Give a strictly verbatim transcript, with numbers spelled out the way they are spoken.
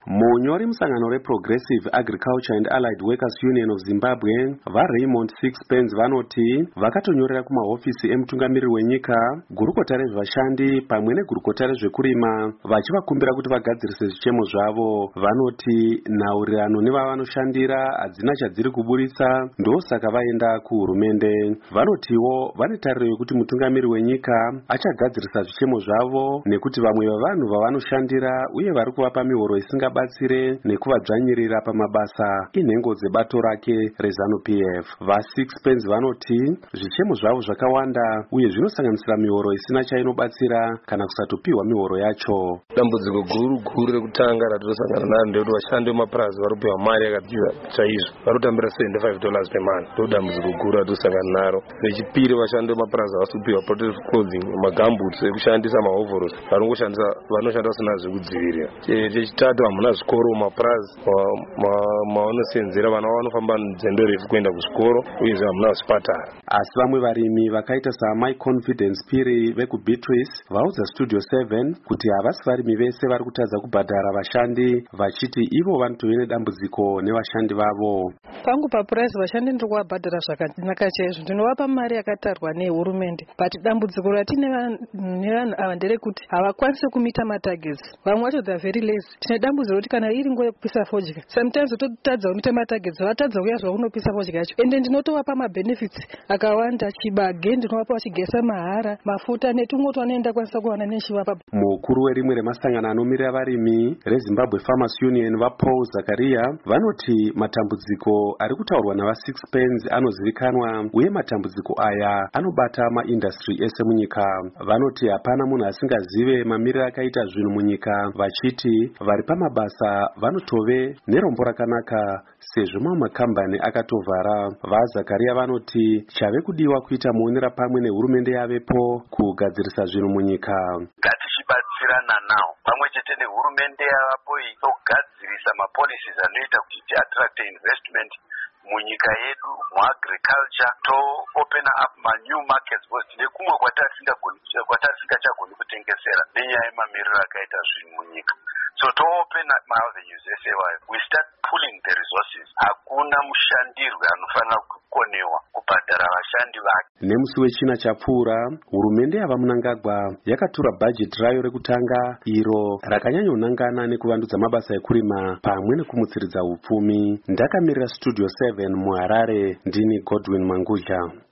Munyori musangano reProgressive Agriculture and Allied Workers Union of Zimbabwe vaRaymond Sixpence vanoti vakatonyorera kumahofisi emutungamiriri wenyika, gurukota rezvashandi pamwe negurukota rezvekurima vachivakumbira kuti vagadzirise zvichemo zvavo. Vanoti nhaurirano nevavanoshandira hadzina chadziri kuburitsa, ndosaka vaenda kuhurumende. Vanotiwo vane tariro yekuti mutungamiriri wenyika achagadzirisa zvichemo zvavo nekuti vamwe vavanhu vavanoshandira uye vari kuvapa mihoro isinga batsire nekuvadzvanyirira pamabasa inhengo dzebato rake reZANU-P F. VaSixpence vanoti zvichemo zvavo zvakawanda uye zvinosanganisira mihoro isina chainobatsira kana kusatopiwa mihoro yacho. Dambudziko guru guru rekutanga ratosangana naro ndekuti vashandi vemapurazi vari kupiwa mari yakadzira chaizvo, vari kutambira seventy-five dollars per month. Ndo dambudziko guru ratosangana naro. Rechipiri, vashandi vemapurazi havasi kupiwa protective clothing, magamboots ekushandisa, mahovhorosi vanongoshandisa vanoshanda vasina zvekudzivirira. Chechitatu, hamuna zvikoro mumapurazi mavanosenzera, vana vanofamba nzendo refu kuenda kuzvikoro uyezve hamuna zvipatara. Asi vamwe varimi vakaita saMai Confidence Piri vekuBeatrice vaudza Studio seven kuti havasi varimi vese vari kutadza kubhadhara vashandi, vachiti ivo vanotove nedambudziko nevashandi vavo. Pangu papurazi vashandi ndiri kuvabhadhara zvakanaka chaizvo, ndinovapa mari yakatarwa nehurumende, but dambudziko ratine nevanhu ava nderekuti havakwanisi kumita matagets. Vamwe vacho they are very lazy. Tine dambudziko kuti kana iri nguva yekupisa fodya, sometimes totadza kumita matagets, vatadza kuya zvaunopisa fodya yacho, ende ndinotovapa mabenefits akawanda, chibage ndinovapa vachigesa mahara, mafuta netumwe twanoenda kwanisa kuwana nechivapa. Mukuru werimwe remasangano anomirira varimi reZimbabwe Farmers Union vaPaul Zakaria vanoti matambudziko ari kutaurwa navaSixpence anozivikanwa uye matambudziko aya anobata maindastry ese munyika. Vanoti hapana munhu asingazive mamiriro akaita zvinhu munyika, vachiti vari pamabasa vanotove nerombo rakanaka sezvo mamwe makambani akatovhara. VaZakaria vanoti chave kudiwa kuita muonera pamwe nehurumende yavepo kugadzirisa zvinhu munyika. Ngatichibatsirana nawo pamwe chete nehurumende yavapo igadzirisa mapolicies anoita kuti tiattract investment munyika yedu muagriculture, to open up ma new markets because nekumwe kwatari singachagoni kutengesera nenyaya yemamiriro akaita zvinhu munyika. So to open up my avenues esewayo, we start pulling the resources. Hakuna mushandirwe anofanira kukonewa kubhadhara vashandi vake. Nemusi wechina chapfuura, hurumende yavaMunangagwa yakatura bhajet rayo rekutanga iro rakanyanyonangana nekuvandudza mabasa ekurima pamwe nekumutsiridza upfumi. Ndakamirira Studio seven muHarare, ndini Godwin Mangudya.